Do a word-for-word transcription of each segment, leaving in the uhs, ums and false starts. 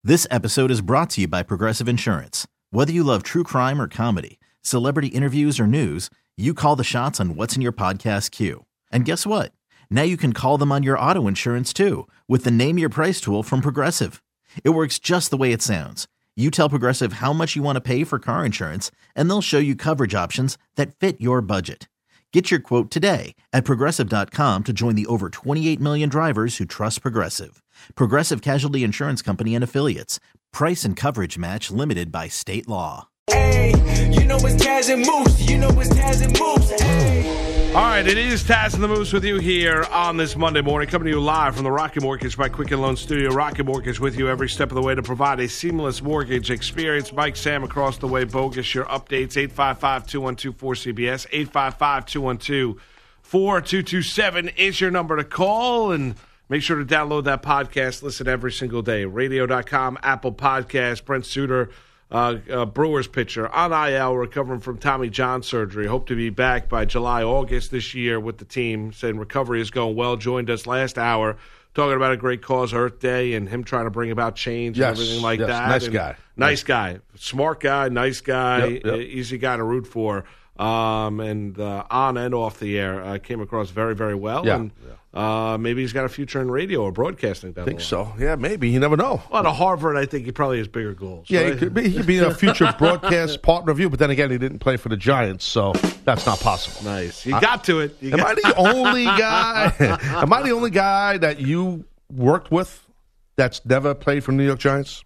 This episode is brought to you by Progressive Insurance. Whether you love true crime or comedy, celebrity interviews or news, you call the shots on what's in your podcast queue. And guess what? Now you can call them on your auto insurance too with the Name Your Price tool from Progressive. It works just the way it sounds. You tell Progressive how much you want to pay for car insurance, and they'll show you coverage options that fit your budget. Get your quote today at Progressive dot com to join the over twenty-eight million drivers who trust Progressive. Progressive Casualty Insurance Company and Affiliates. Price and coverage match limited by state law. Hey, you know it's Taz and Moose. You know it's Taz and Moose. Hey. All right, it is Taz and the Moose with you here on this Monday morning, coming to you live from the Rocket Mortgage by Quicken Loan Studio. Rocket Mortgage with you every step of the way to provide a seamless mortgage experience. Mike, Sam, across the way, bogus. Your updates, eight five five, two one two, four C B S, eight five five, two one two, four two two seven is your number to call, and make sure to download that podcast. Listen every single day. radio dot com, Apple Podcasts. Brent Suter, uh, uh, Brewers pitcher, on I L, recovering from Tommy John surgery. Hope to be back by July, August this year with the team. Saying recovery is going well. Joined us last hour talking about a great cause, Earth Day, and him trying to bring about change yes, and everything like yes, that. Nice and guy. Nice guy. Smart guy, nice guy, Yep, yep. easy guy to root for. Um, and uh, on and off the air, uh, came across very, very well. Yeah. And uh, maybe he's got a future in radio or broadcasting. Down I think the line. so. Yeah, maybe. You never know. Well, at Harvard, I think he probably has bigger goals. Yeah, right? he could be, he could be a future broadcast partner of you, but then again, he didn't play for the Giants, so that's not possible. Nice. You got to it. You Am got- I the only guy? Am I the only guy that you worked with that's never played for New York Giants?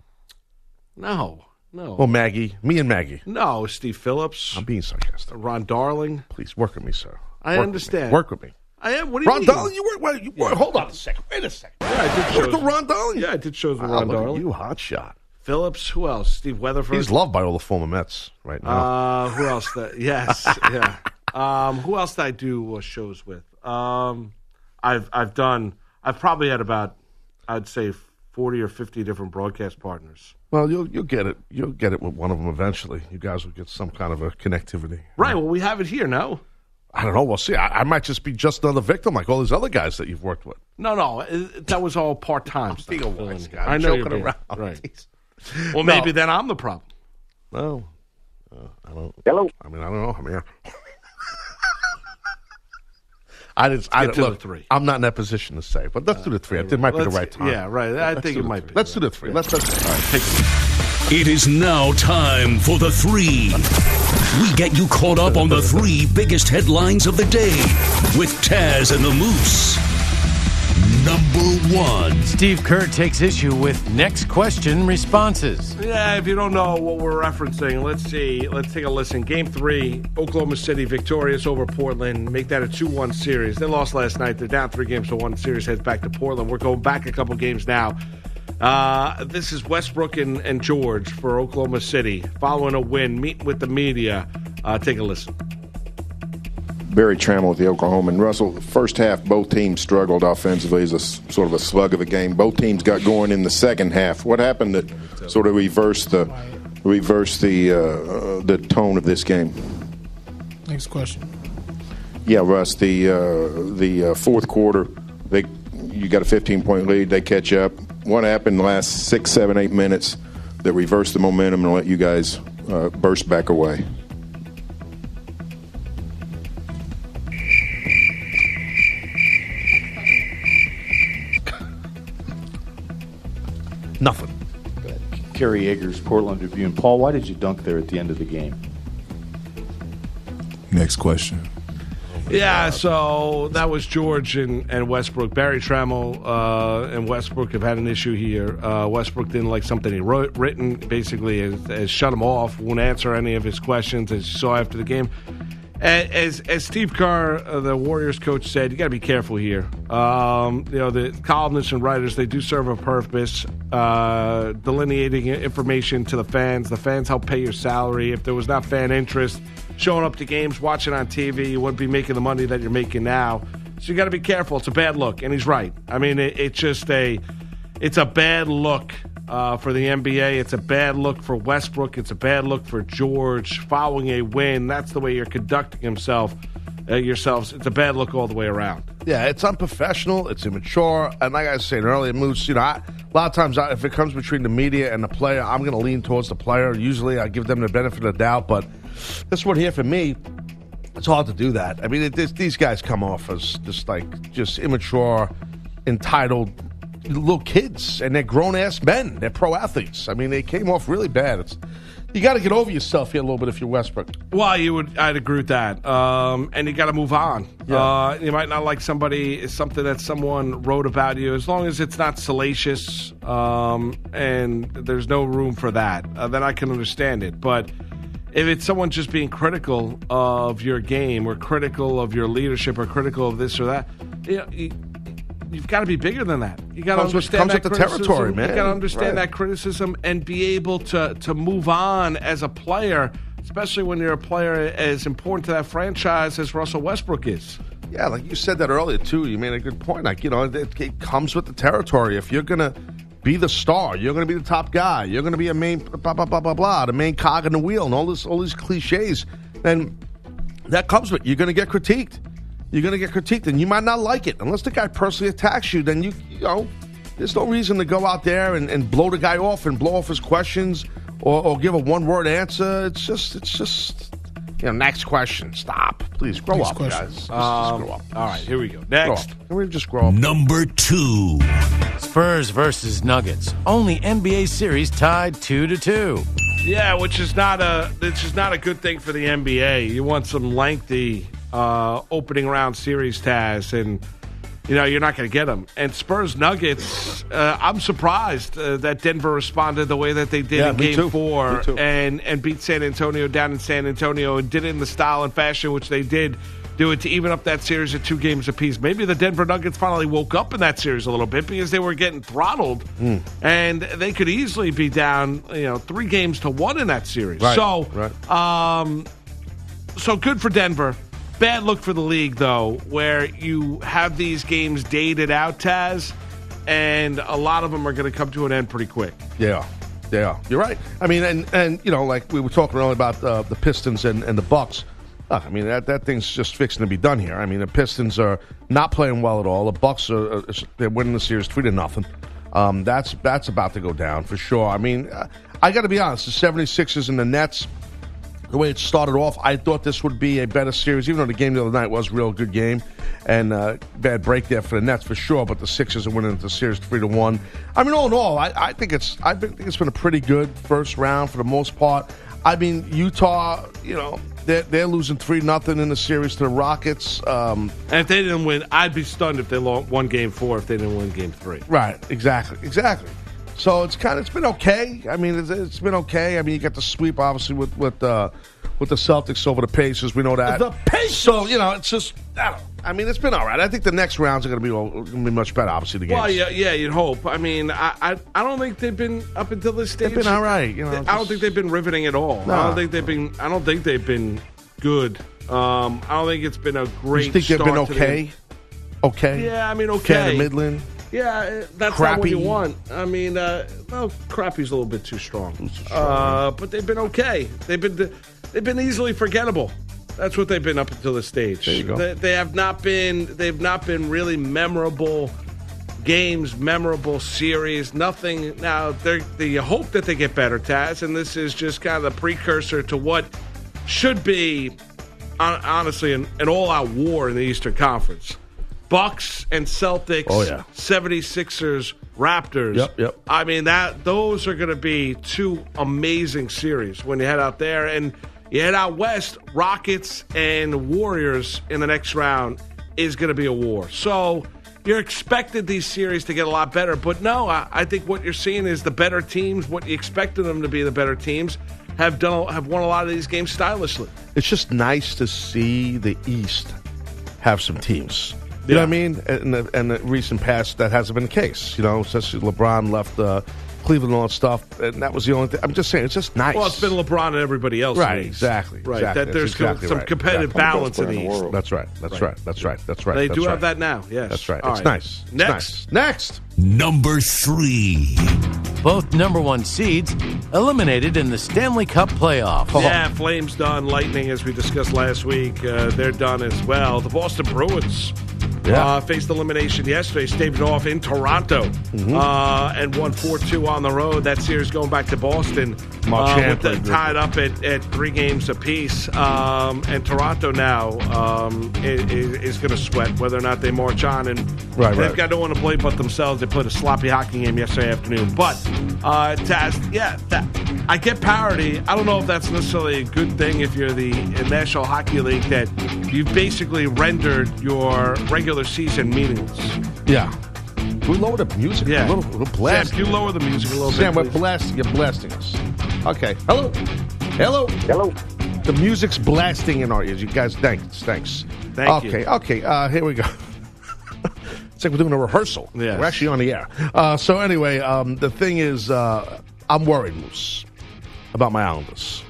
No, no. Well, Maggie, me and Maggie. no, Steve Phillips, I'm being sarcastic. Ron Darling. Please work with me, sir. I Work with understand. me. Work with me. I am. What do you Ron mean? Darling, you work. Wait, you work. Hold on a second. Wait a second. Yeah, I did You worked shows. with Ron Darling. Yeah, I did shows with Wow, Ron look at Darling. you, hot shot. Phillips. Who else? Steve Weatherford. He's loved by all the former Mets right now. Uh, who else? That, yes, yeah. Um, who else did I do uh, shows with? Um, I've I've done. I've probably had about, I'd say, forty or fifty different broadcast partners. Well, you'll you'll get it. You'll get it with one of them eventually. You guys will get some kind of a connectivity. Right. Well, we have it here. No. I don't know. We'll see. I, I might just be just another victim like all these other guys that you've worked with. No, no. It, that was all part time. Being a wise guy. I I'm know joking you're being, around. Right. Well, maybe No. then I'm the problem. No, uh, I don't. Hello. I mean, I don't know. I mean, I, I didn't. I get didn't to the look, three. I'm not in that position to say, but let's do the three. It might be the Let's- right time. Yeah, right. I Let's think do it the might three. be. Let's do the three. Let's. let's all right, take it. It is now time for the three. We get you caught up on the three biggest headlines of the day with Taz and the Moose. Number one. Steve Kerr takes issue with next question responses. Yeah, if you don't know what we're referencing, let's see. Let's take a listen. Game three, Oklahoma City victorious over Portland. Make that a two one series. They lost last night. They're down three games to one. Series heads back to Portland. We're going back a couple games now. Uh, this is Westbrook and, and George for Oklahoma City. Following a win, meeting with the media. Uh, take a listen. Barry Trammell with the Oklahoman. Russell, the first half, both teams struggled offensively as a s- sort of a slug of a game. Both teams got going in the second half. What happened that sort of reversed the reversed the uh, uh, the tone of this game? Next question. Yeah, Russ. The uh, the uh, fourth quarter, they you got a fifteen point lead. They catch up. What happened in the last six, seven, eight minutes that reversed the momentum and let you guys uh, burst back away? Nothing. Kerry Eggers, Portland Tribune. Paul, why did you dunk there at the end of the game? Next question. Yeah, so that was George and, and Westbrook. Barry Trammell uh, and Westbrook have had an issue here. Uh, Westbrook didn't like something he wrote, written, basically has, has shut him off, won't answer any of his questions, as you saw after the game. As as Steve Kerr, uh, the Warriors coach, said, you got to be careful here. Um, you know, the columnists and writers, they do serve a purpose, uh, delineating information to the fans. The fans help pay your salary. If there was not fan interest, showing up to games, watching on T V, you wouldn't be making the money that you're making now. So you got to be careful. It's a bad look, and he's right. I mean, it, it's just a, it's a bad look. Uh, for the N B A, it's a bad look for Westbrook. It's a bad look for George. Following a win, that's the way you're conducting himself. uh, yourselves. It's a bad look all the way around. Yeah, it's unprofessional. It's immature. And like I was saying earlier, Moose, you know, I, a lot of times I, if it comes between the media and the player, I'm going to lean towards the player. Usually I give them the benefit of the doubt, but this one here for me, it's hard to do that. I mean, it, this, these guys come off as just like just immature, entitled little kids, and they're grown-ass men. They're pro athletes. I mean, they came off really bad. It's, you got to get over yourself here a little bit if you're Westbrook. Well, you would. I'd agree with that. Um, and you got to move on. Yeah. Uh, you might not like somebody, something that someone wrote about you, as long as it's not salacious um, and there's no room for that. Uh, then I can understand it. But if it's someone just being critical of your game or critical of your leadership or critical of this or that, you know, you, you've got to be bigger than that. You got to understand comes that with the criticism. territory, man. You got to understand Right. that criticism and be able to to move on as a player, especially when you're a player as important to that franchise as Russell Westbrook is. Yeah, like you said that earlier, too. You made a good point. Like, you know, it, it comes with the territory. If you're going to be the star, you're going to be the top guy, you're going to be a main, blah, blah, blah, blah, blah, the main cog in the wheel, and all this, all these cliches, then that comes with it. You're going to get critiqued. You're going to get critiqued, and you might not like it. Unless the guy personally attacks you, then you, you know, there's no reason to go out there and, and blow the guy off and blow off his questions or, or give a one-word answer. It's just, it's just, you know, next question. Stop. Please, grow Next up, question. guys. Just, Um, just grow up. All right, here we go. Grow Next. up. Can we just grow up? Number two. Spurs versus Nuggets. Only N B A series tied two to two. Yeah, which is not a which is not a good thing for the N B A. You want some lengthy uh, opening round series, Taz, and you know you're not going to get them. And Spurs Nuggets, uh, I'm surprised uh, that Denver responded the way that they did Yeah, in me Game too. Four Me too. and and beat San Antonio down in San Antonio and did it in the style and fashion which they did. Do it to even up that series at two games apiece. Maybe the Denver Nuggets finally woke up in that series a little bit because they were getting throttled, Mm. and they could easily be down, you know, three games to one in that series. Right, So, right. um, so good for Denver. Bad look for the league, though, where you have these games dated out, Taz, and a lot of them are going to come to an end pretty quick. Yeah, yeah, you're right. I mean, and, and you know, like we were talking earlier about uh, the Pistons and, and the Bucks. Uh, I mean, that, that thing's just fixing to be done here. I mean, the Pistons are not playing well at all. The Bucks are, are they're winning the series three to nothing. Um, that's that's about to go down for sure. I mean, uh, I got to be honest. The seventy-sixers and the Nets, the way it started off, I thought this would be a better series, even though the game the other night was a real good game. And uh, bad break there for the Nets for sure, but the Sixers are winning the series three to one. I mean, all in all, I, I think it's I think it's been a pretty good first round for the most part. I mean, Utah, you know, they're, they're losing three nothing in the series to the Rockets. Um, And if they didn't win, I'd be stunned if they lo- won Game Four if they didn't win Game Three. right, exactly, exactly. So it's kind of it's been okay. I mean, it's, it's been okay. I mean, you got the sweep obviously with with uh, with the Celtics over the Pacers. We know that. The Pacers! So you know, it's just I don't know. I mean, it's been all right. I think the next rounds are going to be going to be much better. Obviously, the games. Well, yeah, yeah, you'd hope. I mean, I, I, I don't think they've been up until this stage. They've been all right. You know, I don't just- think they've been riveting at all. No. I don't think they've been. I don't think they've been good. Um, I don't think it's been a great. You think they've been start to the- okay? Okay. Yeah, I mean, okay. Fair to Midland. Yeah, that's not Crappy. what you want. I mean, uh, well, crappy's a little bit too strong. Uh, but they've been okay. They've been they've been easily forgettable. That's what they've been up until this stage. There you go. They, they have not been. They've not been really memorable games, memorable series. Nothing. Now, they you hope that they get better, Taz, and this is just kind of the precursor to what should be, hon- honestly, an, an all-out war in the Eastern Conference. Bucks and Celtics, Oh, yeah. seventy-sixers, Raptors. Yep, yep. I mean, that those are going to be two amazing series when you head out there. And you head out west, Rockets and Warriors in the next round is going to be a war. So you're expected these series to get a lot better. But no, I, I think what you're seeing is the better teams, what you expected them to be the better teams, have done have won a lot of these games stylishly. It's just nice to see the East have some teams. You know Yeah. what I mean? In the, in the recent past, that hasn't been the case. You know, especially LeBron left uh, Cleveland and all that stuff, and that was the only thing. I'm just saying, it's just nice. Well, it's been LeBron and everybody else. Right, leagues. exactly. Right, exactly. that there's That's exactly some right. competitive Exactly. balance in the in the East. world. That's right. That's right. That's right. That's right. They that's do right. have that now, yes. That's right. All It's right. nice. It's Next. nice. Next. Number three. Both number one seeds eliminated in the Stanley Cup playoffs. Yeah, Flames done. Lightning, as we discussed last week, uh, they're done as well. The Boston Bruins Yeah. uh, faced elimination yesterday, staved it off in Toronto, Mm-hmm. uh, and won four two on the road. That series going back to Boston, Marchand uh, with the, played good. tied up at, at three games apiece. Um, and Toronto now um, is, is going to sweat whether or not they march on. And Right, they've right. got no one to blame but themselves. They played a sloppy hockey game yesterday afternoon. But, uh, Taz, yeah, that, I get parity. I don't know if that's necessarily a good thing if you're the National Hockey League, that you've basically rendered your regular season meaningless. Yeah. We lower the music Yeah. a little, a little Sam, blast. can you lower the music a little Sam, bit, we're please? blasting. You're blasting us. Okay. Hello. Hello. Hello. The music's blasting in our ears. You guys, thanks. Thanks. Thank you. okay. Okay. Uh, here we go. It's like we're doing a rehearsal. Yes. We're actually on the air. Uh, so anyway, um, the thing is, uh, I'm worried, Moose, about my Islanders.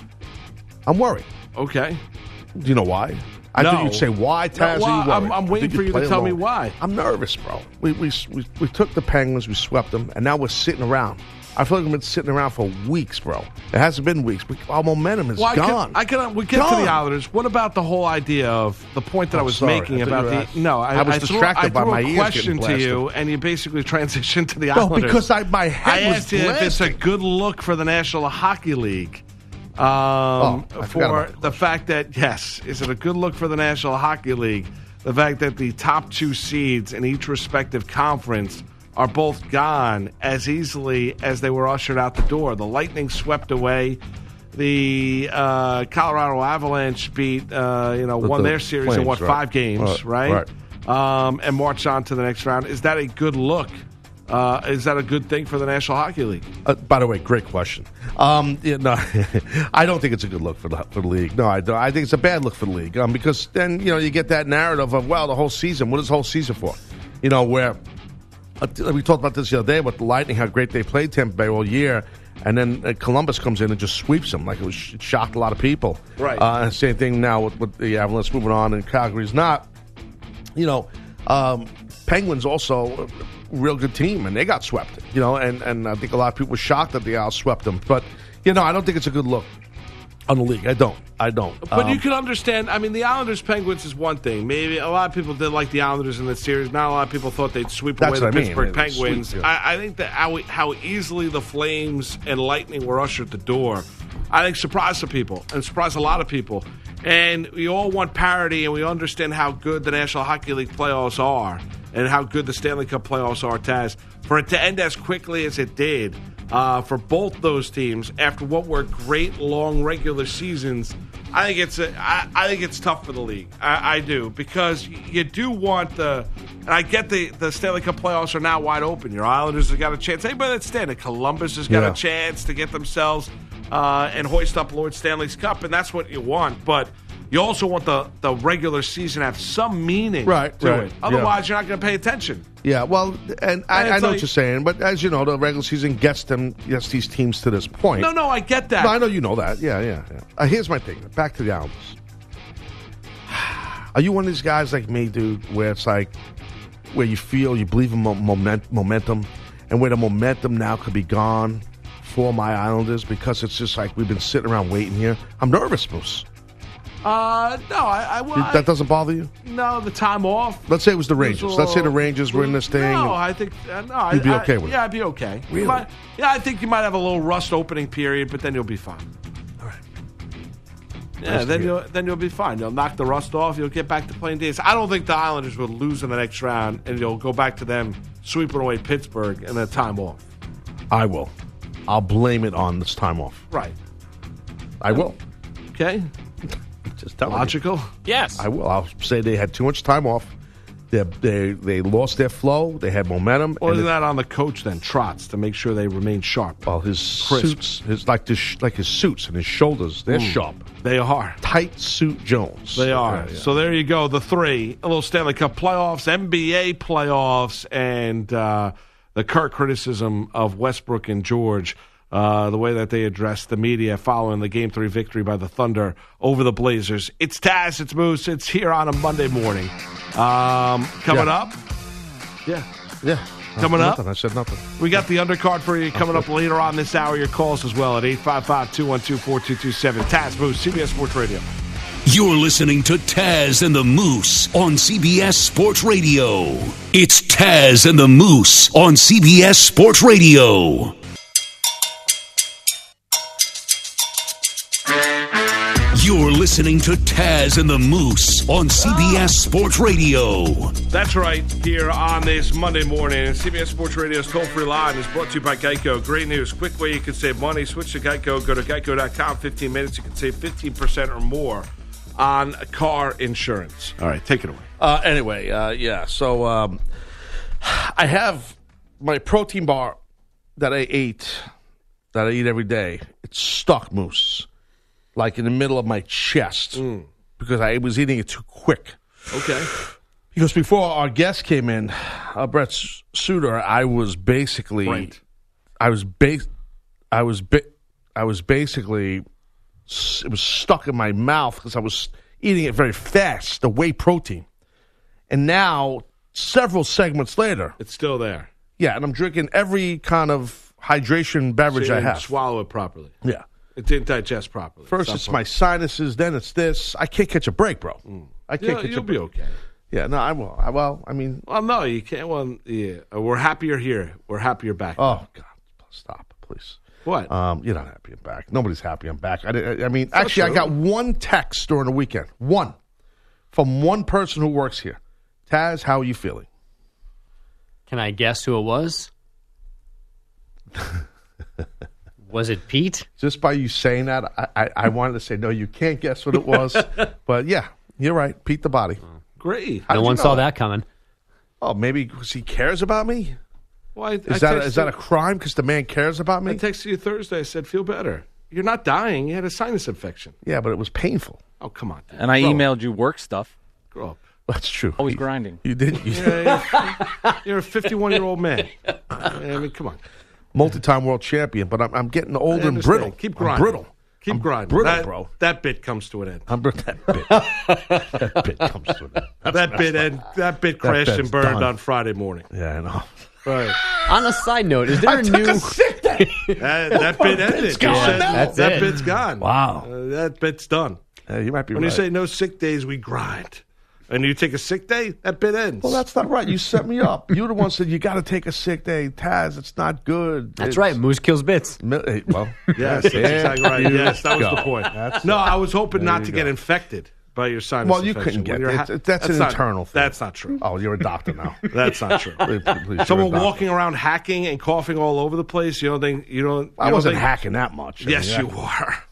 I'm worried. Okay. Do you know why? I No. think you'd say why, Taz. No, well, are you I'm- worried? I'm waiting Did for you to play tell me along? why. I'm nervous, bro. We, we we we took the Penguins, we swept them, and now we're sitting around. I feel like we've been sitting around for weeks, bro. It hasn't been weeks. We, our momentum is Well, I gone. Can, I can. We get to Gone. the Islanders. What about the whole idea of the point that I I'm was sorry. making I thought about you the? were asking- No, I, I was I threw, distracted I by threw my a ears question getting to you, and you basically transitioned to the Well, Islanders. because I my head I was asked you if it's a blasting. good look for the National Hockey League. Um, Oh, I forgot for about the fact that, yes, is it a good look for the National Hockey League? The fact that the top two seeds in each respective conference are both gone as easily as they were ushered out the door. The Lightning swept away. The uh, Colorado Avalanche beat, uh, you know, With won the their series Flames, in what, right. five games, Right, right? Um, and marched on to the next round. Is that a good look? Uh, is that a good thing for the National Hockey League? Uh, by the way, great question. Um, yeah, no, I don't think it's a good look for the for the league. No, I don't. I think it's a bad look for the league um, because then you know you get that narrative of well, the whole season. What is the whole season for? You know where uh, we talked about this the other day with the Lightning, how great they played Tampa Bay all year, and then uh, Columbus comes in and just sweeps them like it was it shocked a lot of people. Right. Uh, and same thing now with, with the Avalanche moving on, and Calgary's not. You know, um, Penguins also. Real good team, and they got swept. You know, and, and I think a lot of people were shocked that the Isles swept them. But you know, I don't think it's a good look on the league. I don't. I don't. But Um, you can understand. I mean, the Islanders Penguins is one thing. Maybe a lot of people did like the Islanders in this series. Not a lot of people thought they'd sweep That's away the what I mean. Pittsburgh They'd sweep, Penguins. yeah. I, I think that how, how easily the Flames and Lightning were ushered at the door, I think surprised some people and surprised a lot of people. And we all want parity, and we understand how good the National Hockey League playoffs are and how good the Stanley Cup playoffs are, Taz. For it to end as quickly as it did uh, for both those teams after what were great long regular seasons, I think it's a, I, I think it's tough for the league. I, I do, because you do want the. And I get the the Stanley Cup playoffs are now wide open. Your Islanders have got a chance. Anybody that's standing, Columbus has got Yeah. a chance to get themselves uh, and hoist up Lord Stanley's Cup, and that's what you want. But you also want the, the regular season to have some meaning Right, to right, it. Otherwise, you're not going to pay attention. yeah, well, and I, And I it's know like- what you're saying, but as you know, the regular season gets them, gets these teams to this point. No, no, I get that. No, I know you know that. Yeah, yeah. yeah. Uh, here's my thing. Back to the Islanders. Are you one of these guys like me, dude, where it's like where you feel you believe in mo- moment, momentum, and where the momentum now could be gone for my Islanders because it's just like we've been sitting around waiting here? I'm nervous, Moose. Uh, no, I, I, well, I That doesn't bother you? no the time off. Let's say it was the Rangers. Let's say the Rangers were in this thing. No, I think uh, no. I- You'd be I- okay with it? Yeah, I'd be okay. You Really? might- yeah, I think you might have a little rust opening period, but then you'll be fine. All right. Yeah, Nice to then hear. you'll then you'll be fine. You'll knock the rust off. You'll get back to playing days. I don't think the Islanders will lose in the next round, and you'll go back to them sweeping away Pittsburgh and then time off. I will. I'll blame it on this time off. Right. I will. Okay. Just tell me. Logical. Yes. I will. I'll say they had too much time off. They they they lost their flow. They had momentum. Or and isn't it- that on the coach then, Trotz, to make sure they remain sharp? well, his Crisp. suits, his like this, like his suits and his shoulders, they're sharp. They are. Tight suit Jones. They are. Yeah, yeah. So there you go. The three. A little Stanley Cup playoffs, N B A playoffs, and uh, the curt criticism of Westbrook and George, uh, the way that they addressed the media following the Game three victory by the Thunder over the Blazers. It's Taz, it's Moose, it's here on a Monday morning. Um, coming Yeah. up. Yeah. Yeah. Coming Uh, up. nothing. I said nothing. We got the undercard for you coming up later on this hour. Your calls as well at eight five five, two one two, four two two seven. Taz, Moose, C B S Sports Radio. You're listening to Taz and the Moose on C B S Sports Radio. It's Taz and the Moose on C B S Sports Radio. You're listening to Taz and the Moose on C B S Sports Radio. That's right, here on this Monday morning. C B S Sports Radio's toll-free line is brought to you by Geico. Great news. Quick way you can save money. Switch to Geico. Go to geico dot com. fifteen minutes. You can save fifteen percent or more on car insurance. All right, take it away. Uh, anyway, uh, yeah. So um, I have my protein bar that I ate, that I eat every day. It's stuck, Moose, like in the middle of my chest Mm. because I was eating it too quick. Okay. Because before our guest came in, uh, Brett Suter, I was basically, Right. I was ba- I was ba- I was basically, it was stuck in my mouth because I was eating it very fast, the whey protein. And now, several segments later, It's still there. yeah, and I'm drinking every kind of hydration beverage So you I didn't have. swallow it properly. Yeah. It didn't digest properly. First Some it's point. my sinuses, then it's this. I can't catch a break, bro. I can't Yeah, catch you'll a be break. okay. Yeah, no, I will. I, well, I mean, Well, no, you can't. Well, yeah. Uh, We're happy you're here. We're happy you're back. oh, God, stop, please. What? Um, you're not happy I'm back. Nobody's happy I'm back. I, didn't- I mean, actually, I true. got one text during the weekend. One. From one person who works here. Taz, how are you feeling? Can I guess who it was? Was it Pete? Just by you saying that, I, I, I wanted to say, no, you can't guess what it was. But, yeah, you're right. Pete the Body. Great. How No did one you know saw that coming. Oh, maybe because he cares about me? Well, I, Is I that texted- is that a crime because the man cares about I me? texted you Thursday. I said, feel better. You're not dying. You had a sinus infection. Yeah, but it was painful. Oh, come on. Dude. And I Grow up. emailed you work stuff. Grow up. That's true. Always You- grinding. You did. You Yeah, you're, you're a fifty-one-year-old man. I mean, come on. multi-time world champion, but I'm, I'm getting I older and understand. brittle. Keep I'm grinding. brittle. Keep I'm grinding. brittle, that, bro. That bit comes to an end. I'm brittle. That bit. that bit comes to an end. That's That messed bit up. end, That bit crashed bit's and burned done. on Friday morning. Yeah, I know. Right. On a side note, is there I a took new? a sick day. That, that bit ended. It's gone You said, now. That's that it. bit's gone. Wow. Uh, that bit's done. Yeah, you might be When right. you say no sick days, we grind. And you take a sick day, that bit ends. well, that's not right. You set me up. You the one said you got to take a sick day. Taz, it's not good. That's It's- right. Moose kills bits. Mi- hey, Well, Yes, that's there exactly right. you Yes, that was go. the point. That's no, it. I was hoping There not you to go. get infected by your sinus Well, you infection. couldn't get When you're it. ha- It's- that's an not- internal thing. That's not true. Oh, you're a doctor now. That's not true. Please, please, you're Someone a doctor. walking around hacking and coughing all over the place. You don't think you don't? You I don't wasn't think, hacking that much. I Yes, mean, you that were.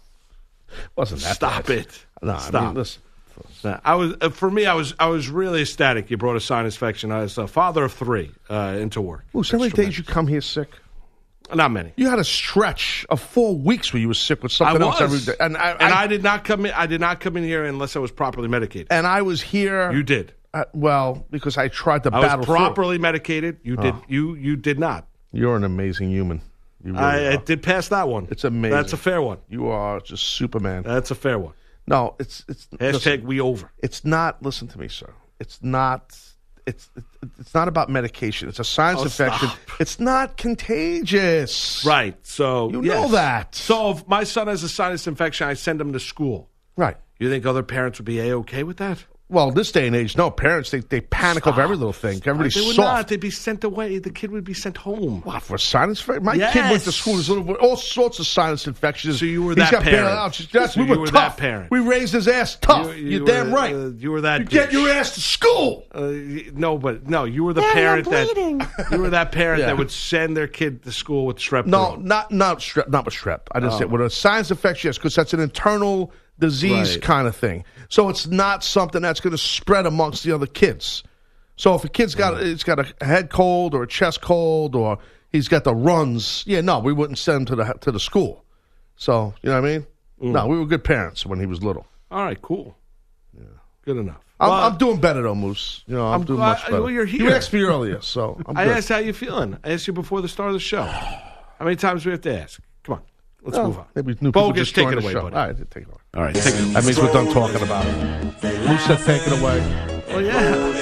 wasn't that Stop bad. it. No, I Stop. mean, listen. No, I was uh, for me. I was I was really ecstatic. You brought a sinus infection. I was a father of three uh, into work. Ooh, so many That's days you come here sick? tremendous. Not many. You had a stretch of four weeks where you were sick with something I else was, every day, and I, and I did not come in. I did not come in here unless I was properly medicated. and I was here. You did. Uh, well, because I tried to I battle was through it. properly medicated. You did. Oh. You you did not. You're an amazing human. You really I, I are. did pass that one. It's amazing. That's a fair one. You are just Superman. That's a fair one. no, it's it's Hashtag listen, we over. It's not. Listen to me, sir. It's not. It's it's not about medication. It's a sinus Oh, infection. stop. It's not contagious. Right. So You yes. know that. So if my son has a sinus infection, I send him to school. Right. You think other parents would be a okay with that? Well, this day and age, no. Parents they, they panic over every little thing. Everybody's they would soft. not. They'd be sent away. The kid would be sent home. What, for a sinus infection? My Yes. kid went to school. There's little, with all sorts of sinus infections. So you were He's that got parent. bailouts. Yes, So we you were were tough. that parent. We raised his ass tough. You- You, you are damn were, right. uh, you were that You get bitch. your ass to school. Uh, y- no, but no, you were the parent that you were that parent Yeah. that would send their kid to school with strep. No, throat. not not strep, not with strep. I didn't say Oh. with a sinus infection, yes, because that's an internal disease Right. kind of thing. So it's not something that's going to spread amongst the other kids. So if a kid's got Mm. it's got a head cold or a chest cold or he's got the runs, yeah, no, we wouldn't send him to the to the school. So you know what I mean? Mm. No, we were good parents when he was little. All right, cool. Yeah, good enough. I'm, Well, I'm doing better though, Moose. You know, I'm, I'm doing glad- much better. well, you're You here. asked me earlier, so I'm I good. asked how you feeling. I asked you before the start of the show. How many times do we have to ask? Come on, let's Oh, move on. Maybe new people Bogus, just take joined it the away, show. buddy. All right, take it away. All right, take it. That means we're done talking about it. Moose said, "Take it away." Oh yeah.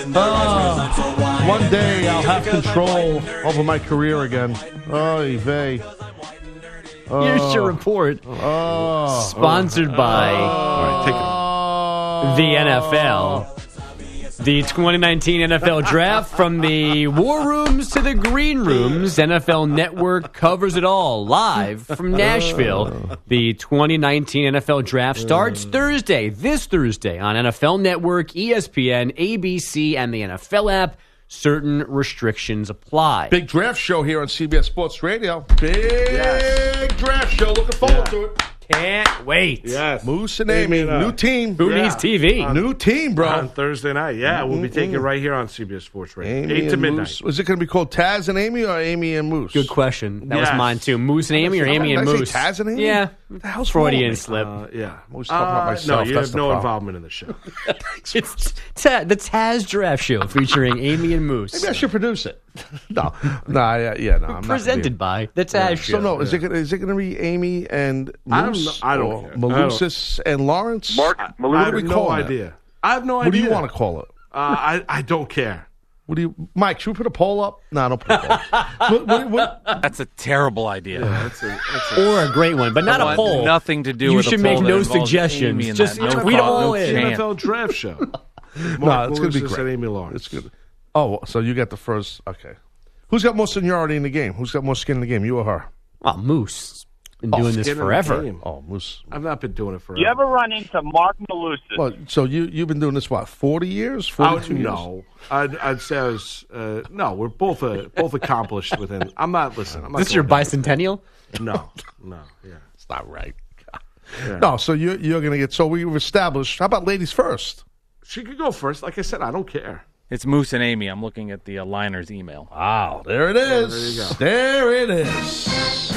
Ah, one day I'll have control over my career again. Oy vey. Here's your report. Oh. Sponsored by All right, take it. the N F L. The twenty nineteen N F L Draft, from the war rooms to the green rooms, N F L Network covers it all live from Nashville. The twenty nineteen N F L Draft starts Thursday, this Thursday, on N F L Network, E S P N, A B C, and the N F L app. Certain restrictions apply. Big draft show here on C B S Sports Radio. Big draft show. Looking forward to it. Can't wait. Yes. Moose and Amy, Amy and I. new team. Who Yeah. needs T V? New team, bro. On Thursday night, yeah, we'll be taking it right here on C B S Sports Radio, Amy eight to and midnight. Moose. Was it going to be called Taz and Amy or Amy and Moose? Good question. That was Yes. mine too. Moose and Amy or Did I- Amy and did I say Moose? Taz and Amy? Yeah. What the hell's wrong with Freudian me? slip. Uh, yeah, I'm always talking about Uh, myself. No, you That's have the no problem. involvement in the show. It's ta- the Taz Draft Show featuring Amy and Moose. Maybe I should produce it. no, no, yeah, yeah, no. I'm not Presented by the Taz Show. So no, is it gonna, is it going to be Amy and I don't Moose? know- I don't or care. Malusis and Lawrence? Mark I What do have we no call it? idea. I have no What idea. do you want to call it? Uh, I I don't care. What do you, Mike? Should we put a poll up? No, don't put a poll. what, what, what? That's a terrible idea. That's a, that's a, Or a great one, but not I a want poll. Nothing to do You with should a make poll that no involves Amy suggestions. in Just that. No tweet them thought, all no in. N F chance. L Draft Show. No, Mark it's going to be Malusis great. and Amy Lawrence. It's good. Oh, so you got the first. Okay. Who's got more seniority in the game? Who's got more skin in the game? You or her? Well, Moose. Been Oh, doing this Skin in the forever. game. Oh, Moose. I've not been doing it forever. You ever run into Mark Malusis? Well, so you you've been doing this what? Forty years? I Forty-two would, years? no, I'd, I'd say I was. Uh, no, we're both uh, both accomplished within. I'm not. Listen, I'm not. This is your going bicentennial? there. No, no, yeah. It's not right. Yeah. No, so you you're going to get. So we've established. How about ladies first? She could go first. Like I said, I don't care. It's Moose and Amy. I'm looking at the uh, Liners email. Wow, there it is. there you go. There it is.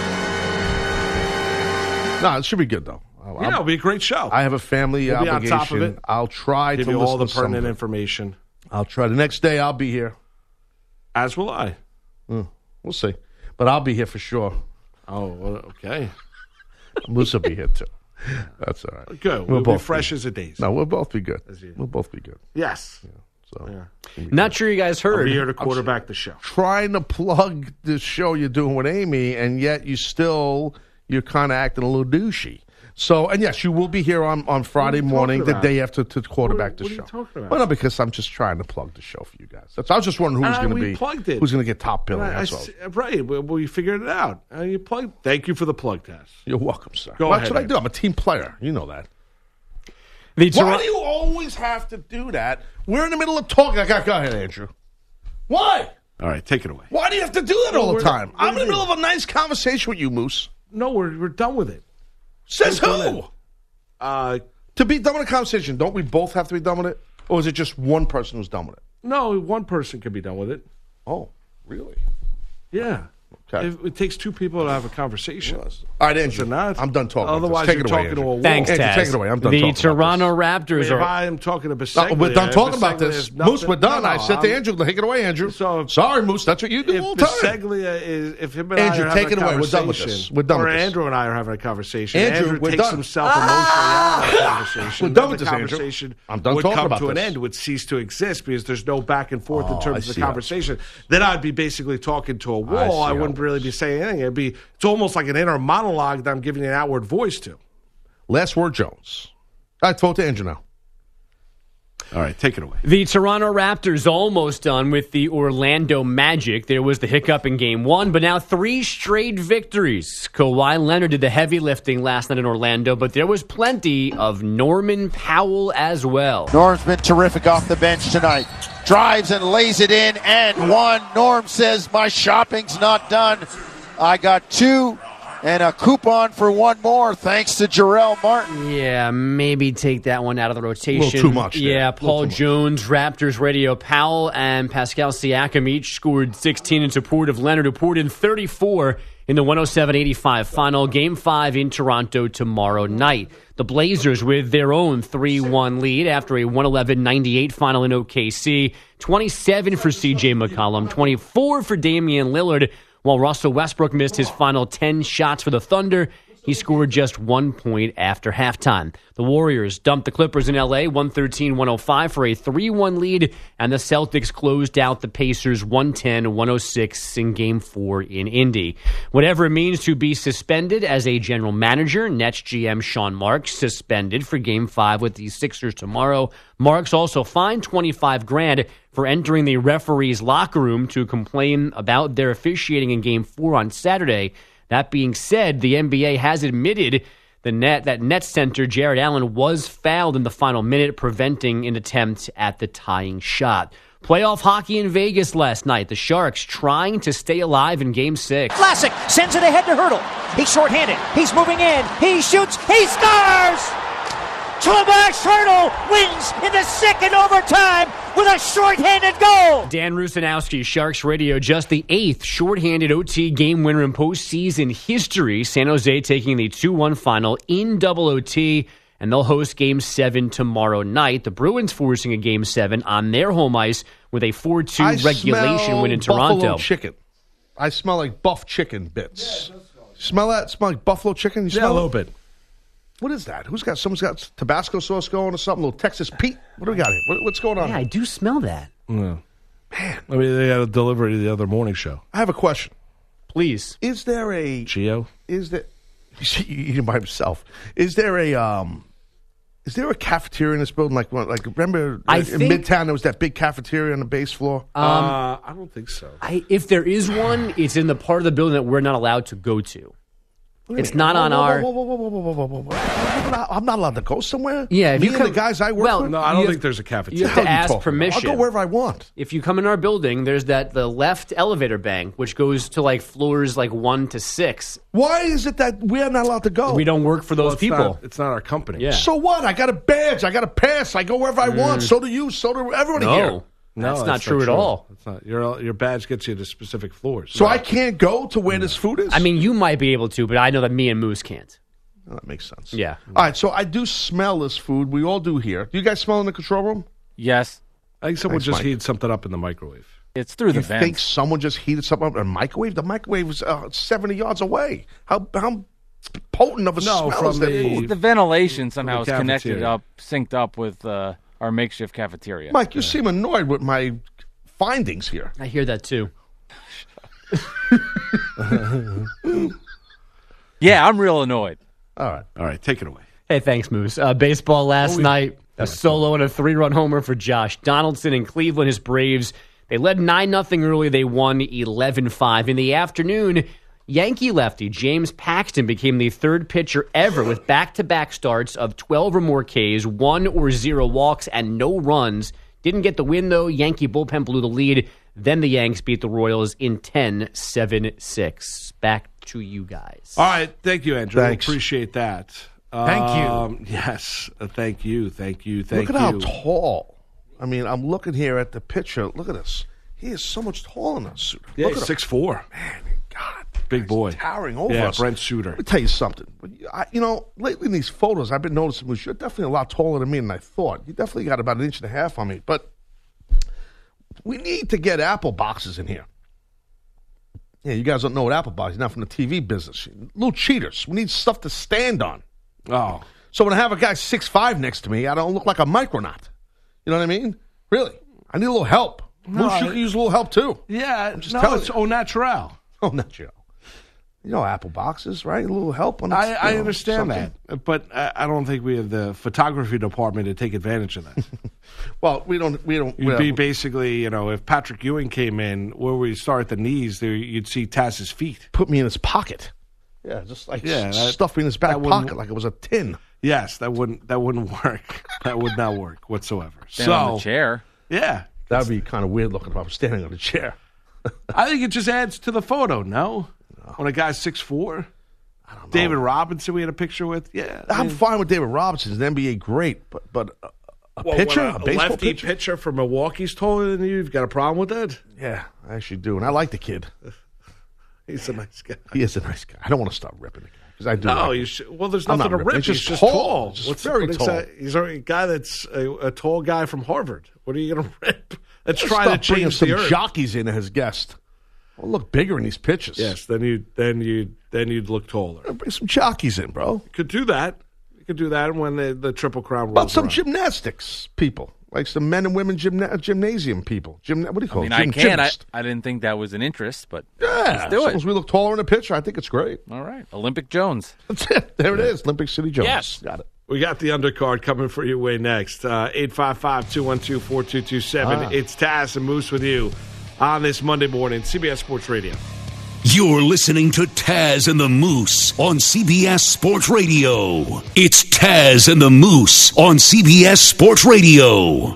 No, it should be good though. Yeah, it'll be a great show. I have a family We'll be on obligation. top of it. I'll try Give to you listen all the to some of pertinent it. information. I'll try. The next day, I'll be here. As will I. We'll see, but I'll be here for sure. Oh, well, okay. Moose will be here too. That's all right. Good. We'll, be fresh as a daisy. No, we'll both be good. you- We'll both be good. Yes. So, Yeah. Not sure you guys I'll heard. be here to quarterback the show. trying to plug the show you're doing with Amy, and yet you still you're kind of acting a little douchey. So, and yes, you will be here on, on Friday you morning, talking the about? day after to quarterback What- the what are show. you talking about? Well, no, because I'm just trying to plug the show for you guys. That's, I was just wondering who's Uh, going to we be plugged it. who's going to get top billing. And I- I That's all. s- right. We, we figured it out. Uh, you plugged. Thank you for the plug test. You're welcome, sir. Go Well, ahead, That's what I Andrew. do. I'm a team player. You know that. The Why Toron- do you always have to do that? We're in the middle of talking. Go go ahead, Andrew. Why? All right, take it away. Why do you have to do that all the we're- time? what I'm do in the you middle of a nice conversation with you, Moose. No, we're we're done with it. Says We're done who? it. Uh, To be done with a conversation, don't we both have to be done with it? Or is it just one person who's done with it? no, one person can be done with it. Oh, really? Yeah. Okay. It, it takes two people to have a conversation. All right, Andrew. Is it not? I'm done talking. Otherwise, Take you're it away, talking to Andrew. a wall. Thanks, Andrew, Taz. take it away. I'm done the talking about Toronto If Raptors are. I am talking to No, Biseglia, we're done talking about Biseglia this. is Moose, we're nothing- done. no, I said to I'm- Andrew, take it away, Andrew. So if- Sorry, Moose. That's what you do If all the time. Biseglia is, if him and Andrew, I are take having it a away. We're done with conversation, this. We're done or with this. Andrew and I are having a conversation. Andrew, we're takes done. himself emotionally out of that conversation. We're done then with the this, Andrew. conversation I'm done would talking come about to an this. end, would cease to exist because there's no back and forth Oh, in I terms of the see how- conversation. Then I'd be basically talking to a I wall. see I, how wouldn't it really be saying anything. It'd be it's almost like an inner monologue that I'm giving an outward voice to. Last word, Jones. All right, talk to Andrew now. All right, take it away. The Toronto Raptors almost done with the Orlando Magic. There was the hiccup in game one, but now three straight victories. Kawhi Leonard did the heavy lifting last night in Orlando, but there was plenty of Norman Powell as well. Norm's been terrific off the bench tonight. Drives and lays it in and one. Norm says, my shopping's not done. I got two and a coupon for one more thanks to Jarrell Martin. Yeah, maybe take that one out of the rotation. A little too much there. Yeah, A little Paul too much. Jones, Raptors radio. Powell and Pascal Siakam each scored sixteen in support of Leonard, who poured in thirty-four in the one oh seven eighty-five final. Game five in Toronto tomorrow night. The Blazers with their own three one lead after a one eleven ninety-eight final in O K C. twenty-seven for C J McCollum, twenty-four for Damian Lillard, while Russell Westbrook missed his final ten shots for the Thunder. He scored just one point after halftime. The Warriors dumped the Clippers in L A one thirteen one oh five for a three one lead, and the Celtics closed out the Pacers one ten one oh six in Game four in Indy. Whatever it means to be suspended as a general manager, Nets G M Sean Marks suspended for Game five with the Sixers tomorrow. Marks also fined twenty-five grand for entering the referee's locker room to complain about their officiating in Game four on Saturday. That being said, the N B A has admitted the net that Nets center Jared Allen was fouled in the final minute, preventing an attempt at the tying shot. Playoff hockey in Vegas last night. The Sharks trying to stay alive in Game six. Vlasic sends it ahead to Hurdle. He's shorthanded. He's moving in. He shoots. He scores! Tomas Hurdle wins in the second overtime with a shorthanded goal. Dan Rusanowski, Sharks Radio, just the eighth shorthanded O T game winner in postseason history. San Jose taking the two one final in double O T, and they'll host Game seven tomorrow night. The Bruins forcing a Game seven on their home ice with a four two regulation win in Toronto. Buffalo chicken. I smell like buff chicken bits. Smell that? Smell like buffalo chicken? You Yeah, smell a little it? bit. What is that? Who's got? Someone's got Tabasco sauce going or something? A little Texas Pete? What do we got here? What, what's going on? Yeah, I do smell that. Yeah. Man. I mean, they had a delivery the other morning show. I have a question. Please. Is there a Gio? Is there? You eating by himself? Is there a um? Is there a cafeteria in this building? Like, what, like remember I in think- Midtown there was that big cafeteria on the base floor. Um, uh, I don't think so. I, if there is one, it's in the part of the building that we're not allowed to go to. It's not Whoa, on whoa, our. Whoa, whoa, whoa, whoa, whoa, whoa, whoa, whoa. I'm not- I'm not allowed to go somewhere. Yeah, if me you and come- the guys I work well, with. No, I You don't have- think there's a cafeteria. You have What to are you ask talking about? permission. I'll go wherever I want. If you come in our building, there's that the left elevator bank, which goes to like floors like one to six. Why is it that we're not allowed to go? We don't work for those Well, it's people. Not, it's not our company. Yeah. So what? I got a badge. I got a pass. I go wherever I want. Mm. So do you. So do everybody No. here. No, That's not true at all. It's not. Your your badge gets you to specific floors. So I can't go to where this food is? I mean, you might be able to, but I know that me and Moose can't. Oh, that makes sense. Yeah. All right, so I do smell this food. We all do here. Do you guys smell in the control room? Yes. I think someone Thanks, just Mike. heated something up in the microwave. It's through the You vents. think someone just heated something up in a microwave? The microwave is uh, seventy yards away. How how potent of a No, smell from is that the- food? The ventilation somehow is the connected cafeteria. up, synced up with uh, our makeshift cafeteria. Mike, you seem annoyed with my findings here. I hear that too. Yeah, I'm real annoyed. All right. All right, take it away. Hey, thanks, Moose. Uh, baseball last Oh, we- night, a solo and a three-run homer for Josh Donaldson in Cleveland. His Braves, they led nine nothing early. They won eleven five. In the afternoon, Yankee lefty James Paxton became the third pitcher ever with back-to-back starts of twelve or more Ks, one or zero walks, and no runs. Didn't get the win, though. Yankee bullpen blew the lead. Then the Yanks beat the Royals in ten seven six. Back to you guys. All right, thank you, Andrew. Thanks. Appreciate that. Thank you. Um, yes, uh, thank you, thank you, thank Look at you. how tall. I mean, I'm looking here at the picture. Look at this. He is so much taller than us. Yeah, Look at he's him. six four. Man, God. Big boy. Towering over Yeah, us. Brent Suter. Let me tell you something. I, you know, lately in these photos, I've been noticing was you're definitely a lot taller than me than I thought. You definitely got about an inch and a half on me. But we need to get Apple boxes in here. Yeah, you guys don't know what Apple box is. Not from the T V business. Little cheaters. We need stuff to stand on. Oh, So when I have a guy six five next to me, I don't look like a micronaut. You know what I mean? Really. I need a little help. No, Moose, you I- can use a little help too. yeah. just No, telling it's you. au naturel. Oh, not you. You know Apple boxes, right? A little help on it. I, I you know, understand something. that, but I, I don't think we have the photography department to take advantage of that. Well, we don't. We don't. You'd we be don't- basically, you know, if Patrick Ewing came in, where we start at the knees, there you'd see Taz's feet. put me in his pocket. Yeah, just like Yeah, s- that- stuff me in his back that wouldn't- pocket like it was a tin. Yes, that wouldn't that wouldn't work. That would not work whatsoever. Stand so on the chair. yeah, That would be kind of weird looking if I was standing on a chair. I think it just adds to the photo. No, when a guy's six four, I don't know. David Robinson, we had a picture with. Yeah, I I'm mean, fine with David Robinson. He's an N B A great, but but a, a well, pitcher, when a, a, baseball lefty pitcher. pitcher from Milwaukee's taller than you. You've got a problem with that? Yeah, I actually do, and I like the kid. He's a nice guy. He is a nice guy. I don't want to start ripping the guy because I do. No, like you him. should, well, there's I'm nothing to not rip. ripping. He's He's just tall. tall. Just What's very what tall. exa- He's a guy that's a, a tall guy from Harvard. What are you going to rip? Let's Let's try to start bringing change some the earth. jockeys in as guests. We'll look bigger in these pitches. Yes, then you then you then you'd look taller. Bring some jockeys in, bro. You could do that. You could do that when the, the Triple Crown rolls About some around. gymnastics people, like some men and women gymna- gymnasium people. Gym- what do you I call mean, it? I Gym- can. I, gymnast. I didn't think that was an interest, but Yeah, let's do as long it. as we look taller in the picture, I think it's great. All right. Olympic Jones. That's it. There it is. Olympic City Jones. Yes. Got it. We got the undercard coming for you way next. Uh, eight five five, two one two, four two two seven. Ah. It's Taz and Moose with you on this Monday morning, C B S Sports Radio. You're listening to Taz and the Moose on C B S Sports Radio. It's Taz and the Moose on C B S Sports Radio.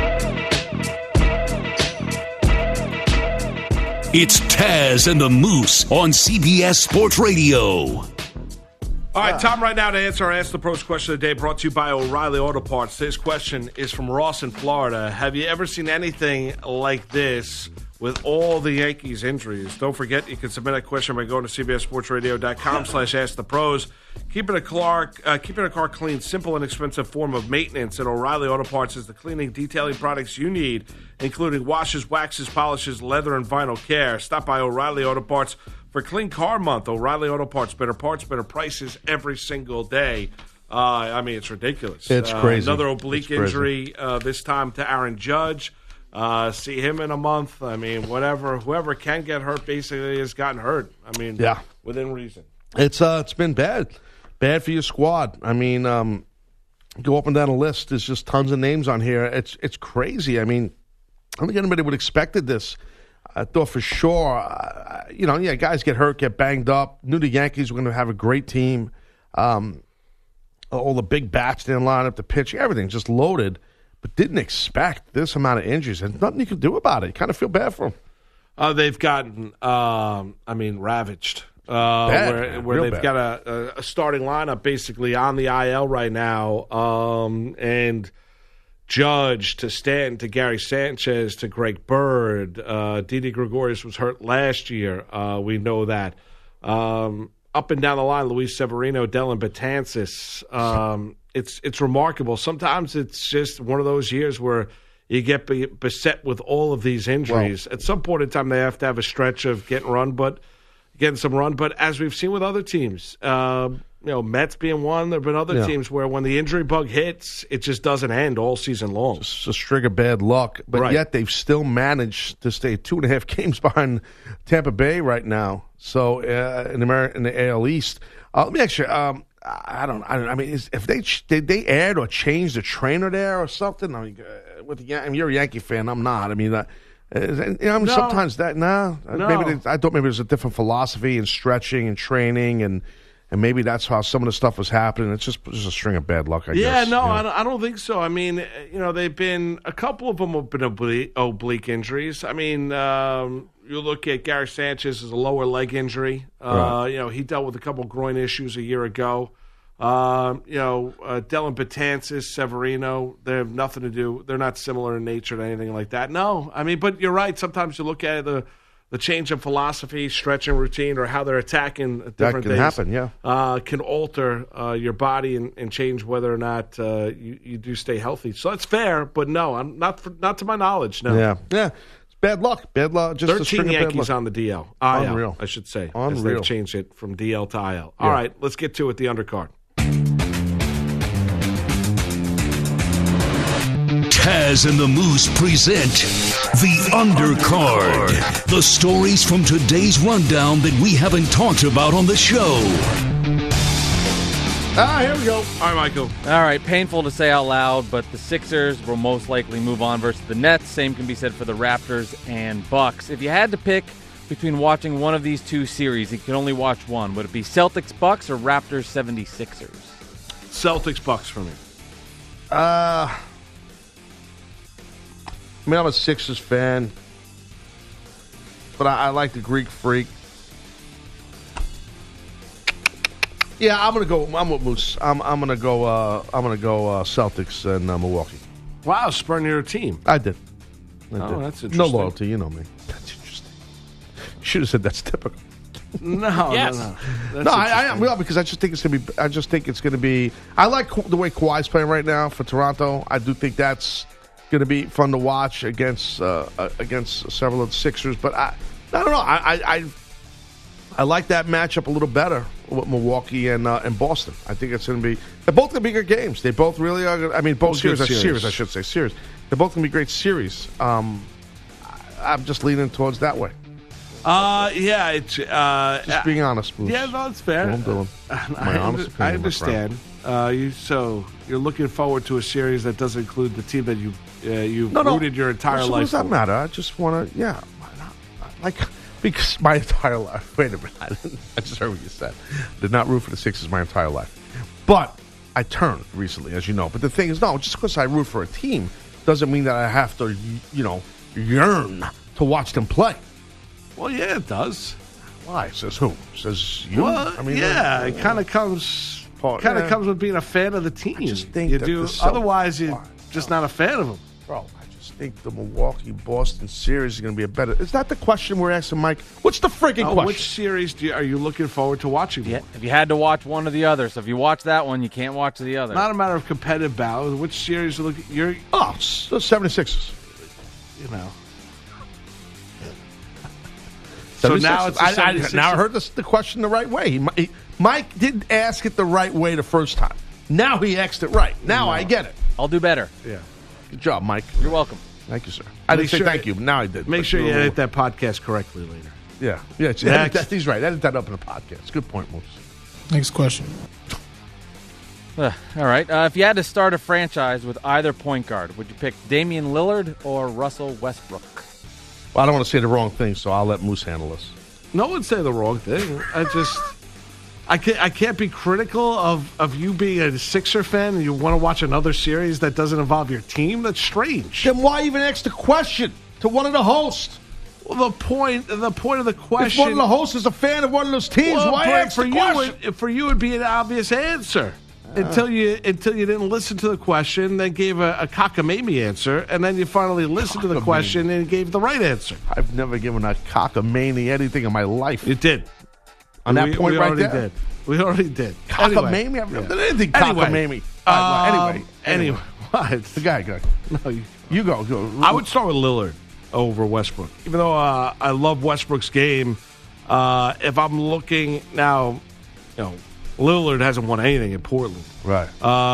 It's Taz and the Moose on C B S Sports Radio. All right, time right now to answer our Ask the Pros question of the day, brought to you by O'Reilly Auto Parts. This question is from Ross in Florida. Have you ever seen anything like this with all the Yankees injuries? Don't forget, you can submit a question by going to cbssportsradio.com slash ask the pros. Keeping a car, uh, keeping a car clean, simple and expensive form of maintenance, and O'Reilly Auto Parts is the cleaning, detailing products you need, including washes, waxes, polishes, leather, and vinyl care. Stop by O'Reilly Auto Parts for Clean Car Month. O'Reilly Auto Parts, better parts, better prices every single day. Uh, I mean, it's ridiculous. It's uh, crazy. Another oblique It's crazy. injury, uh, this time to Aaron Judge. Uh, see him in a month. I mean, whatever, whoever can get hurt basically has gotten hurt. I mean, Yeah. within reason. It's uh, it's been bad, bad for your squad. I mean, um, go up and down the list. There's just tons of names on here. It's it's crazy. I mean, I don't think anybody would have expected this. I thought for sure, uh, you know, yeah, guys get hurt, get banged up. Knew the Yankees were going to have a great team. Um, all the big bats didn't line up, the pitch, everything just loaded, but didn't expect this amount of injuries. And nothing you could do about it. You kind of feel bad for them. Uh, they've gotten, um, I mean, ravaged. Uh, Bad, where man. where Real they've bad. got a, a starting lineup basically on the I L right now, um, and Judge to Stanton to Gary Sanchez to Greg Bird. Uh, Didi Gregorius was hurt last year. Uh, we know that. Um, up and down the line, Luis Severino, Dylan Betances. Um, it's it's remarkable. Sometimes it's just one of those years where you get be, beset with all of these injuries. At some point in time, they have to have a stretch of getting run, but getting some run. But as we've seen with other teams, uh, you know, Mets being one, there have been other Yeah. teams where when the injury bug hits, it just doesn't end all season long. It's a string of bad luck, but Right. yet they've still managed to stay two and a half games behind Tampa Bay right now. So uh, in the Amer- in the A L East, uh, let me ask you. Um, I don't. I, don't, I mean, is, if they ch- did they add or change the trainer there or something? I mean, uh, with the Yan- I mean, you're a Yankee fan. I'm not. I mean, uh, is, you know, I mean No. sometimes that nah. No. Maybe they, I thought maybe there's a different philosophy in stretching and training and. And maybe that's how some of the stuff was happening. It's just, just a string of bad luck, I yeah, guess. no, Yeah. I, don't, I don't think so. I mean, uh, you know, they've been a couple of them have been oblique, oblique injuries. I mean, um, you look at Gary Sanchez as a lower leg injury. Uh, Right. You know, he dealt with a couple groin issues a year ago. Um, you know, uh, Dylan Betances, Severino, they have nothing to do. They're not similar in nature to anything like that. No, I mean, but you're right. Sometimes you look at the the change of philosophy, stretching routine, or how they're attacking different That can things, happen, yeah. uh, can alter uh, your body and, and change whether or not uh, you, you do stay healthy. So that's fair, but no, I'm not for, not to my knowledge. No, Yeah, yeah. It's bad luck. Bad luck. Just a thirteen string of bad Yankees luck. on the D L. I L, Unreal. I should say. As Unreal. they've changed it from D L to I L. All Yeah. right, let's get to it. The undercard. Taz and the Moose present The Undercard. The stories from today's rundown that we haven't talked about on the show. Ah, here we go. All right, Michael. All right, painful to say out loud, but the Sixers will most likely move on versus the Nets. Same can be said for the Raptors and Bucks. If you had to pick between watching one of these two series, you can only watch one. Would it be Celtics Bucks or Raptors seventy-sixers? Celtics Bucks for me. Uh, I mean, I'm a Sixers fan, but I, I like the Greek Freak. Yeah, I'm gonna go. I'm with Moose. I'm I'm gonna go. Uh, I'm gonna go uh, Celtics and uh, Milwaukee. Wow, spurring your team. I did. I Oh, did. that's No interesting. loyalty, you know me. That's interesting. Should have said that's typical. No, Yes. no, no. That's No, I, I interesting. am well because I just think it's gonna be. I just think it's gonna be. I like Ka- the way Kawhi's playing right now for Toronto. I do think that's gonna be fun to watch against uh, uh, against several of the Sixers. But I, I don't know. I, I, I, I like that matchup a little better with Milwaukee and uh, and Boston. I think it's gonna be. They're both gonna be good games. They both really are. Gonna, I mean, both Well, series, good are series. series. I should say series. They're both gonna be great series. Um, I, I'm just leaning towards that way. Uh, yeah, it's uh, Just being honest, Bruce. Yeah, no, it's fair. That's what I'm doing. I, My honest under- opinion, I my understand. Uh, you so you're looking forward to a series that doesn't include the team that you uh, you've No, no. rooted your entire So life. What does that for. matter? I just want to, yeah, why not? Like because my entire life. Wait a minute, I, didn't, I just heard what you said. Did not root for the Sixers my entire life, but I turned recently, as you know. But the thing is, no, just because I root for a team doesn't mean that I have to, you know, yearn to watch them play. Well, yeah, it does. Why? Says who? Says you? Well, I mean, yeah, uh, it kind of comes Part- kind of yeah. comes with being a fan of the team. I just think you that do. the Celt- Otherwise, you're just not a fan of them. Bro, I just think the Milwaukee-Boston series is going to be a better. Is that the question we're asking, Mike? What's the freaking Uh, question? which series do you, are you looking forward to watching? Yeah, more? if you had to watch one or the other, so if you watch that one, you can't watch the other. Not a matter of competitive battle. Which series you look? You're Oh, it's the seventy-sixers. you know. So now it's a I, I, seventy-six now I heard this, the question the right way. He, he, Mike didn't ask it the right way the first time. Now he asked it right. Now I get it. I'll do better. Yeah. Good job, Mike. You're welcome. Thank you, sir. I Make didn't say sure- thank you, but now I did. Make But sure you you're a edit that podcast correctly later. Yeah, yeah. Edit Next. that, he's right. Edit that up in the podcast. Good point, Moose. Next question. Uh, all right. Uh, if you had to start a franchise with either point guard, would you pick Damian Lillard or Russell Westbrook? Well, I don't want to say the wrong thing, so I'll let Moose handle this. No one say the wrong thing. I just, I can't, I can't be critical of, of you being a Sixer fan and you want to watch another series that doesn't involve your team. That's strange. Then why even ask the question to one of the hosts? Well, the point, the point of the If question. one of the hosts is a fan of one of those teams, Well, why but ask for the you, question? it, for you, it'd be an obvious answer. Until you until you didn't listen to the question, then gave a, a cockamamie answer, and then you finally listened to the Cockamamie. question and gave the right answer. I've never given a cockamamie anything in my life. You did. On that we, point we right already there? did. We already did. Cockamamie? Anyway. I've never Yeah. done anything Anyway. cockamamie. All right, well, Um, anyway, Anyway. What? The guy, go. No, you, You go, go. I would start with Lillard over Westbrook. Even though uh, I love Westbrook's game, uh, if I'm looking now, you know, Lillard hasn't won anything in Portland. Right.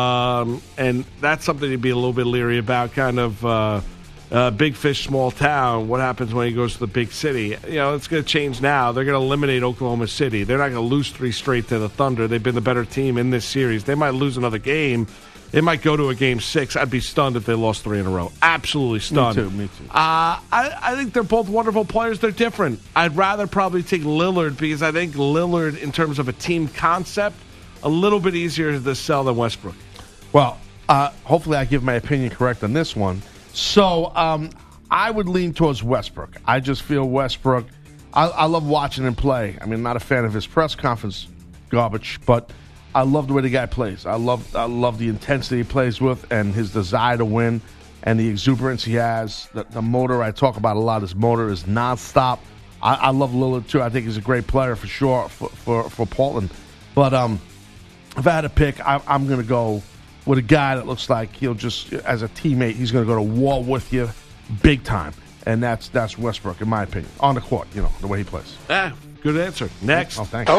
Um, and that's something to be a little bit leery about, kind of uh, uh, big fish, small town. What happens when he goes to the big city? You know, it's going to change now. They're going to eliminate Oklahoma City. They're not going to lose three straight to the Thunder. They've been the better team in this series. They might lose another game. They might go to a game six. I'd be stunned if they lost three in a row. Absolutely stunned. Me too, me too. Uh, I, I think they're both wonderful players. They're different. I'd rather probably take Lillard because I think Lillard, in terms of a team concept, a little bit easier to sell than Westbrook. Well, uh, hopefully I give my opinion correct on this one. So um, I would lean towards Westbrook. I just feel Westbrook, I, I love watching him play. I mean, I'm not a fan of his press conference garbage, but I love the way the guy plays. I love I love the intensity he plays with and his desire to win and the exuberance he has. The, the motor, I talk about a lot, his motor is nonstop. I, I love Lillard, too. I think he's a great player for sure for, for, for Portland. But um, if I had to pick, I, I'm going to go with a guy that looks like he'll just, as a teammate, he's going to go to war with you big time. And that's that's Westbrook, in my opinion. On the court, you know, the way he plays. Ah, good answer. Next. Oh, thank you.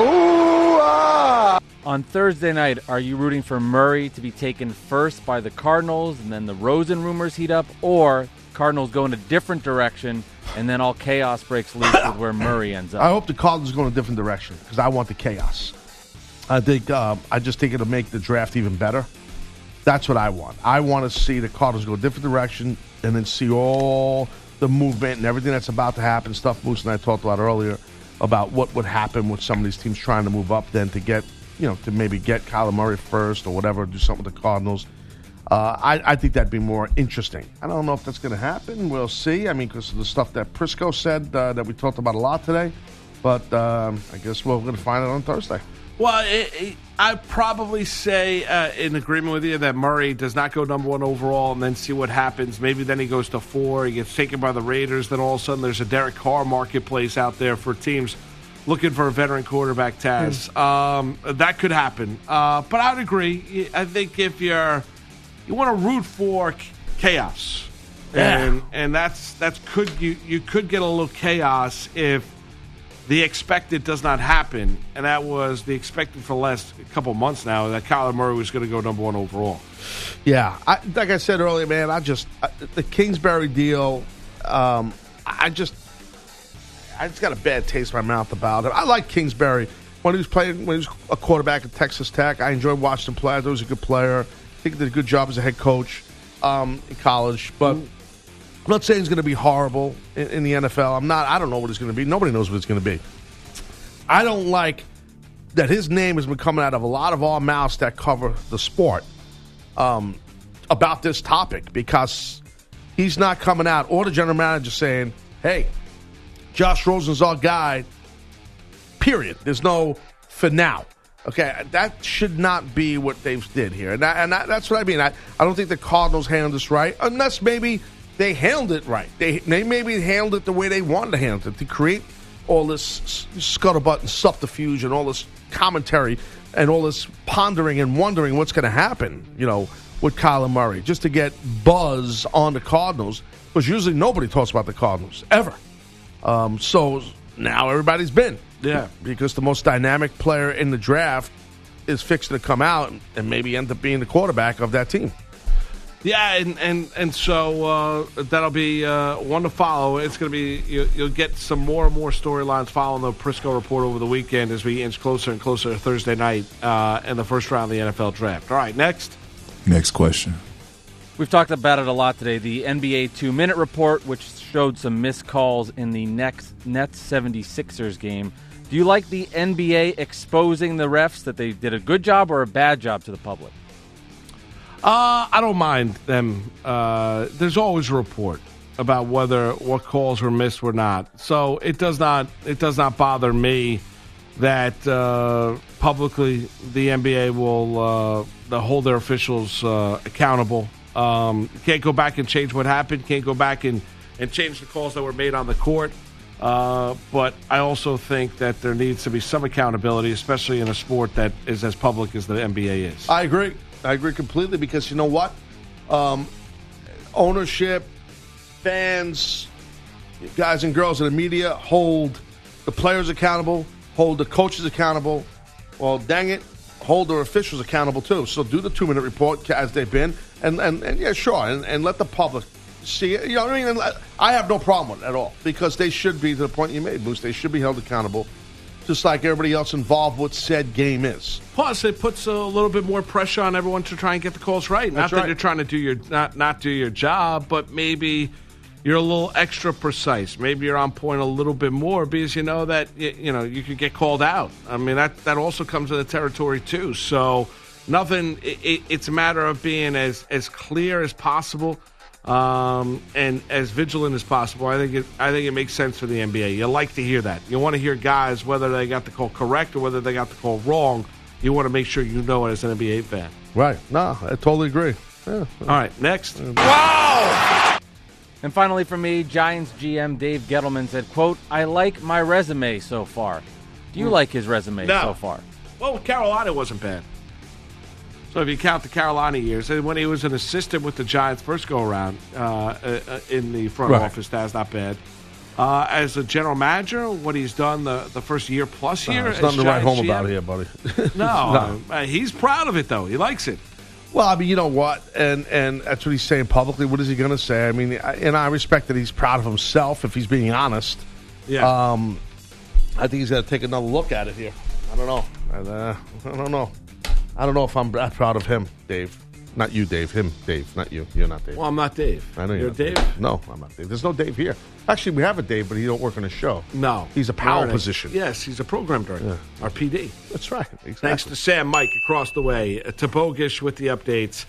On Thursday night, are you rooting for Murray to be taken first by the Cardinals and then the Rosen rumors heat up, or Cardinals go in a different direction and then all chaos breaks loose with where Murray ends I up? hope the Cardinals go in a different direction because I want the chaos. I think um, I just think it'll make the draft even better. That's what I want. I want to see the Cardinals go a different direction and then see all the movement and everything that's about to happen. Stuff Moose and I talked about earlier about what would happen with some of these teams trying to move up then to get, you know, to maybe get Kyler Murray first or whatever, do something with the Cardinals. Uh, I, I think that'd be more interesting. I don't know if that's going to happen. We'll see. I mean, because of the stuff that Prisco said uh, that we talked about a lot today. But um, I guess we're going to find out on Thursday. Well, it, it, I'd probably say, uh, in agreement with you, that Murray does not go number one overall and then see what happens. Maybe then he goes to four. He gets taken by the Raiders. Then all of a sudden there's a Derek Carr marketplace out there for teams looking for a veteran quarterback, Taz. Um, that could happen. Uh, but I'd agree. I think if you're you want to root for chaos, Yeah. and and that's that's could you you could get a little chaos if the expected does not happen, and that was the expected for the last couple months now that Kyler Murray was going to go number one overall. Yeah, I, like I said earlier, man, I just I, the Kingsbury deal. Um, I just I just got a bad taste in my mouth about it. I like Kingsbury when he was playing when he was a quarterback at Texas Tech. I enjoyed watching him play. I thought he was a good player. I think he did a good job as a head coach um, in college, but. I'm not saying it's going to be horrible in, in the N F L. I'm not. I don't know what it's going to be. Nobody knows what it's going to be. I don't like that his name has been coming out of a lot of our mouths that cover the sport um, about this topic because he's not coming out or the general manager saying, hey, Josh Rosen's our guy, period. There's no for now. Okay, that should not be what they did here. And, that, and that, that's what I mean. I, I don't think the Cardinals handled this right, unless maybe they handled it right. They they maybe handled it the way they wanted to handle it, to create all this scuttlebutt and subterfuge and all this commentary and all this pondering and wondering what's going to happen, you know, with Kyler Murray, just to get buzz on the Cardinals, because usually nobody talks about the Cardinals, ever. Um, so now everybody's been. Yeah. Because the most dynamic player in the draft is fixed to come out and maybe end up being the quarterback of that team. Yeah, and and, and so uh, that'll be uh, one to follow. It's going to be you, you'll get some more and more storylines following the Prisco report over the weekend as we inch closer and closer to Thursday night uh, in the first round of the N F L draft. All right, next. Next question. We've talked about it a lot today. The N B A two-minute report, which showed some missed calls in the next Nets seventy-sixers game. Do you like the N B A exposing the refs, that they did a good job or a bad job to the public? Uh, I don't mind them. Uh, there's always a report about whether what calls were missed or not. So it does not it does not bother me that uh, publicly the N B A will uh, they'll hold their officials uh, accountable. Um, can't go back and change what happened. Can't go back and, and change the calls that were made on the court. Uh, but I also think that there needs to be some accountability, especially in a sport that is as public as the N B A is. I agree. I agree completely because you know what? Um, ownership, fans, guys and girls in the media hold the players accountable, hold the coaches accountable. Well, dang it, hold their officials accountable too. So do the two-minute report as they've been, and, and, and yeah, sure, and, and let the public see it. You know what I mean? And I have no problem with it at all because they should be, to the point you made, Moose, they should be held accountable just like everybody else involved with said game is. Plus, it puts a little bit more pressure on everyone to try and get the calls right. That's not that right. you're trying to do your not not do your job, but maybe you're a little extra precise. Maybe you're on point a little bit more because you know that you, you know you could get called out. I mean that that also comes with the territory too. So nothing. It, it, it's a matter of being as as clear as possible. Um, and as vigilant as possible. I think it. I think it makes sense for the N B A. You like to hear that. You want to hear guys whether they got the call correct or whether they got the call wrong. You want to make sure you know it as an N B A fan. Right? No, I totally agree. Yeah. All right, next. Wow! And finally, for me, Giants G M Dave Gettleman said, "Quote: I like my resume so far. Do you Mm. like his resume No. so far?" Well, Carolina wasn't bad. So if you count the Carolina years, and when he was an assistant with the Giants first go-around uh, uh, in the front Right. office, that's not bad. Uh, as a general manager, what he's done the, the first year plus No, year. there's as nothing to write Giants home G M. about here, buddy. No, uh, he's proud of it, though. He likes it. Well, I mean, you know what, and and that's what he's saying publicly. What is he going to say? I mean, I, and I respect that he's proud of himself if he's being honest. Yeah. Um, I think he's got to take another look at it here. I don't know. I, uh, I don't know. I don't know if I'm that proud of him, Dave. Not you, Dave. Him, Dave. Not you. You're not Dave. Well, I'm not Dave. I know You're you're not Dave? No, I'm not Dave. There's no Dave here. Actually, we have a Dave, but he don't work on a show. No. He's a power All right. position. Yes, he's a program director. Our P D. That's right. Exactly. Thanks to Sam Mike across the way. Uh, to Bogish with the updates.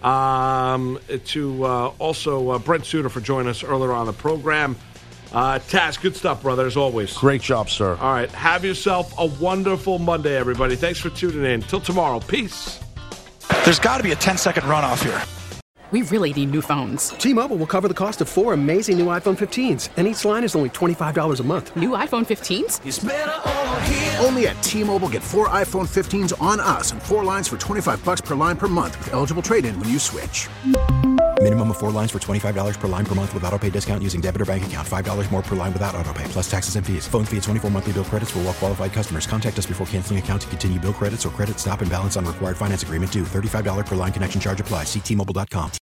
Um, to uh, also uh, Brent Suter for joining us earlier on the program. Uh, Taz, good stuff, brother, as always. Great job, sir. All right. Have yourself a wonderful Monday, everybody. Thanks for tuning in. Till tomorrow. Peace. There's got to be a ten-second runoff here. we really need new phones. T-Mobile will cover the cost of four amazing new iPhone fifteens, and each line is only twenty-five dollars a month. New iPhone fifteens? It's better over here. Only at T-Mobile, get four iPhone fifteens on us and four lines for twenty-five bucks per line per month with eligible trade-in when you switch. Minimum of four lines for twenty-five dollars per line per month with autopay discount using debit or bank account. five dollars more per line without autopay, plus taxes and fees. Phone fee at twenty-four monthly bill credits for well-qualified customers. Contact us before canceling account to continue bill credits or credit stop and balance on required finance agreement due. thirty-five dollars per line connection charge applies. See T Mobile dot com.